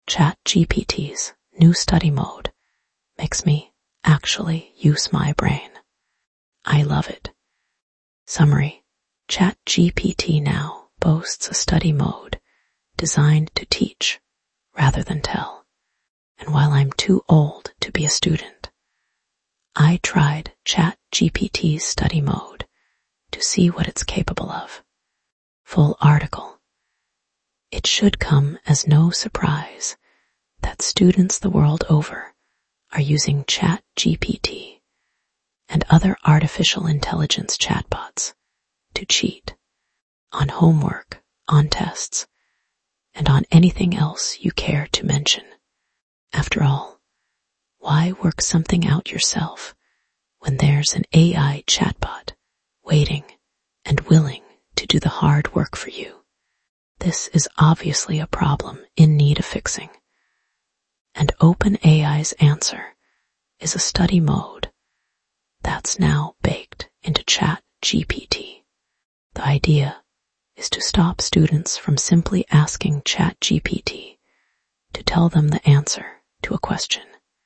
ChatGPT's new study mode makes me actually use my brain. I love it. Summary: ChatGPT now boasts a study mode designed to teach rather than tell. And while I'm too old to be a student, I tried ChatGPT's study mode to see what it's capable of. Full article. It should come as no surprise that students the world over are using ChatGPT and other artificial intelligence chatbots to cheat on homework, on tests, and on anything else you care to mention. After all, why work something out yourself when there's an AI chatbot waiting and willing to do the hard work for you? This is obviously a problem in need of fixing. And OpenAI's answer is a study mode that's now baked into ChatGPT. The idea is to stop students from simply asking ChatGPT to tell them the answer to a question,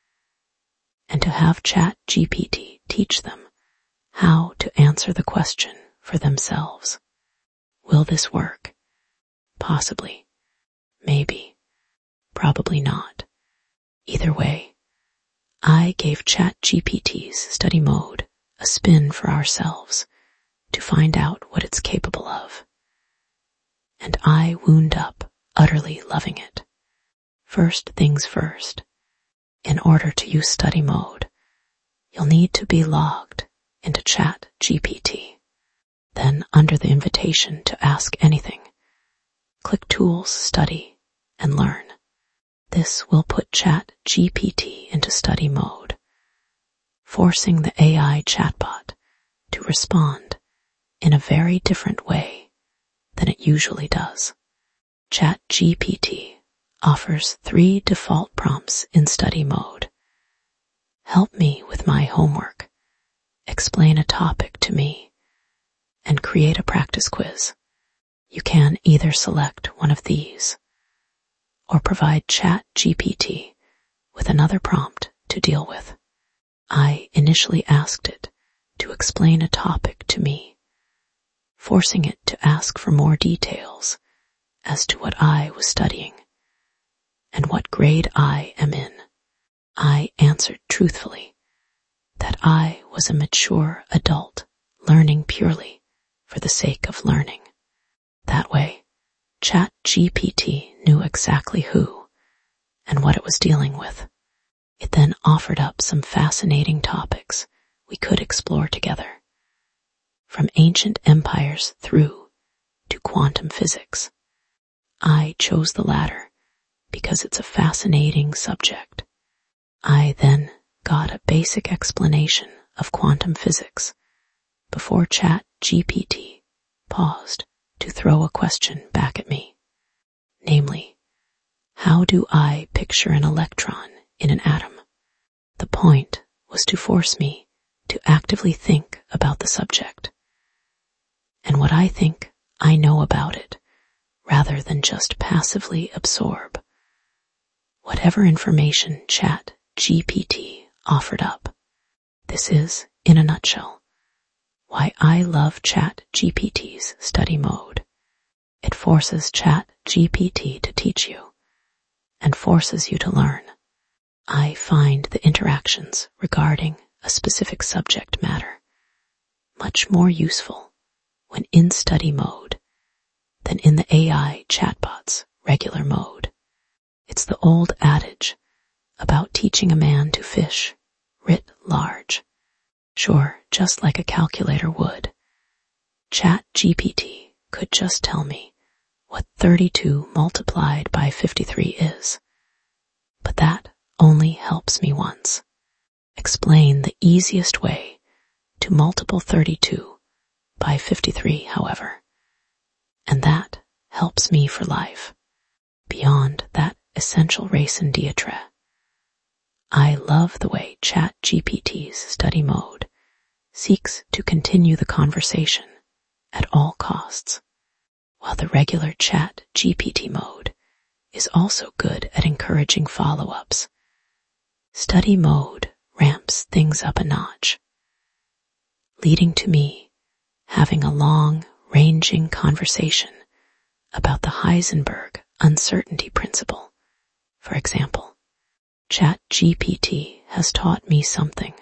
and to have ChatGPT teach them how to answer the question for themselves. Will this work? Possibly. Maybe. Probably not. Either way, I gave ChatGPT's study mode a spin for ourselves to find out what it's capable of. And I wound up utterly loving it. First things first, in order to use study mode, you'll need to be logged into ChatGPT. Then, under the invitation to ask anything, click Tools, Study, and Learn. This will put ChatGPT into study mode, forcing the AI chatbot to respond in a very different way than it usually does. ChatGPT offers 3 default prompts in study mode. Help me with my homework, explain a topic to me, and create a practice quiz. You can either select one of these or provide ChatGPT with another prompt to deal with. I initially asked it to explain a topic to me, forcing it to ask for more details as to what I was studying and what grade I am in. I answered truthfully that I was a mature adult learning purely for the sake of learning. That way, ChatGPT knew exactly who and what it was dealing with. It then offered up some fascinating topics we could explore together, from ancient empires through to quantum physics. I chose the latter because it's a fascinating subject. I then got a basic explanation of quantum physics before ChatGPT paused to throw a question back at me. Namely, how do I picture an electron in an atom? The point was to force me to actively think about the subject and what I think I know about it, rather than just passively absorb whatever information ChatGPT offered up. This is, in a nutshell, why I love ChatGPT's study mode. It forces ChatGPT to teach you and forces you to learn. I find the interactions regarding a specific subject matter much more useful when in study mode than in the AI chatbot's regular mode. It's the old adage about teaching a man to fish writ large. Sure, just like a calculator would, ChatGPT could just tell me what 32 multiplied by 53 is. But that only helps me once. Explain the easiest way to multiple 32 by 53, however, and that helps me for life, beyond that essential raison d'etre. I love the way ChatGPT's study mode seeks to continue the conversation at all costs, while the regular ChatGPT mode is also good at encouraging follow-ups. Study mode ramps things up a notch, leading to me having a long-ranging conversation about the Heisenberg uncertainty principle. For example, ChatGPT has taught me something.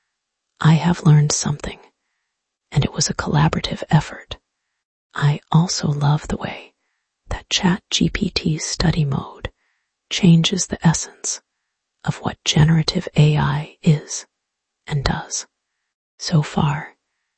I have learned something, and it was a collaborative effort. I also love the way that ChatGPT's study mode changes the essence of what generative AI is and does. So far,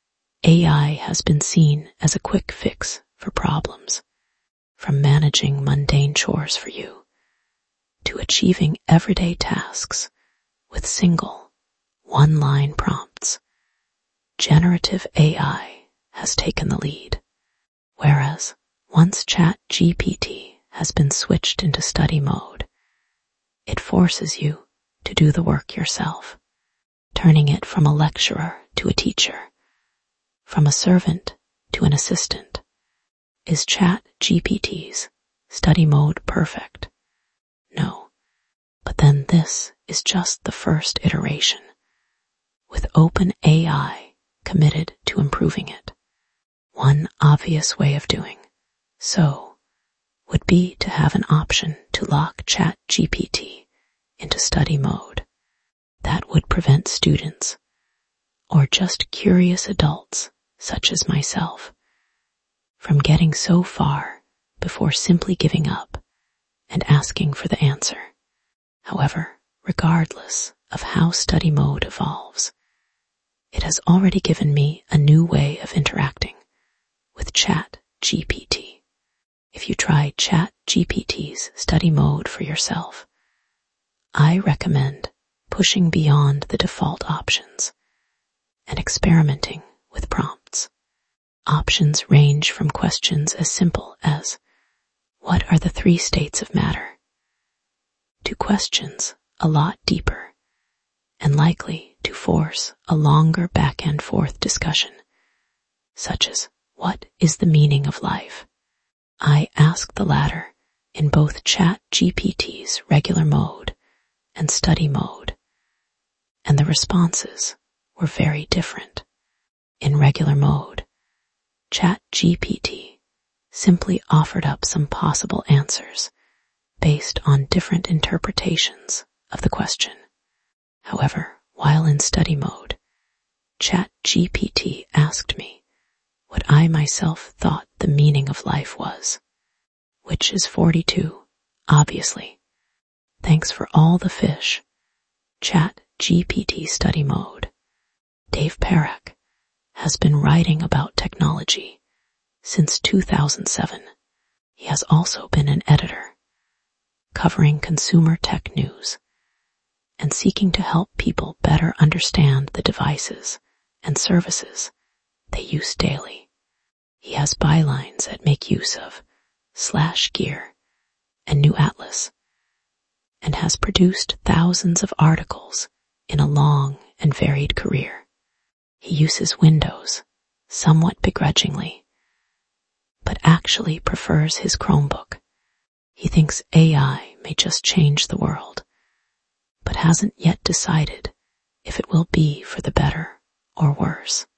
AI has been seen as a quick fix for problems, from managing mundane chores for you to achieving everyday tasks with single, one-line prompts. Generative AI has taken the lead, whereas once ChatGPT has been switched into study mode, it forces you to do the work yourself, turning it from a lecturer to a teacher, from a servant to an assistant. Is ChatGPT's study mode perfect? No, but then this is just the first iteration, with OpenAI committed to improving it. One obvious way of doing so would be to have an option to lock ChatGPT into study mode. That would prevent students, or just curious adults such as myself, from getting so far before simply giving up and asking for the answer. However, regardless of how study mode evolves, it has already given me a new way of interacting with ChatGPT. If you try ChatGPT's study mode for yourself, I recommend pushing beyond the default options and experimenting with prompts. Options range from questions as simple as, "What are the 3 states of matter?" to questions a lot deeper and likely to force a longer back and forth discussion, such as, "What is the meaning of life?" I asked the latter in both ChatGPT's regular mode and study mode, and the responses were very different. In regular mode, ChatGPT simply offered up some possible answers based on different interpretations of the question. However, while in study mode, ChatGPT asked me what I myself thought the meaning of life was, which is 42, obviously. Thanks for all the fish. ChatGPT study mode. Dave Parak has been writing about technology since 2007. He has also been an editor, covering consumer tech news and seeking to help people better understand the devices and services they use daily. He has bylines that make use of /gear and New Atlas, and has produced thousands of articles in a long and varied career. He uses Windows somewhat begrudgingly, but actually prefers his Chromebook. He thinks AI may just change the world, but hasn't yet decided if it will be for the better or worse.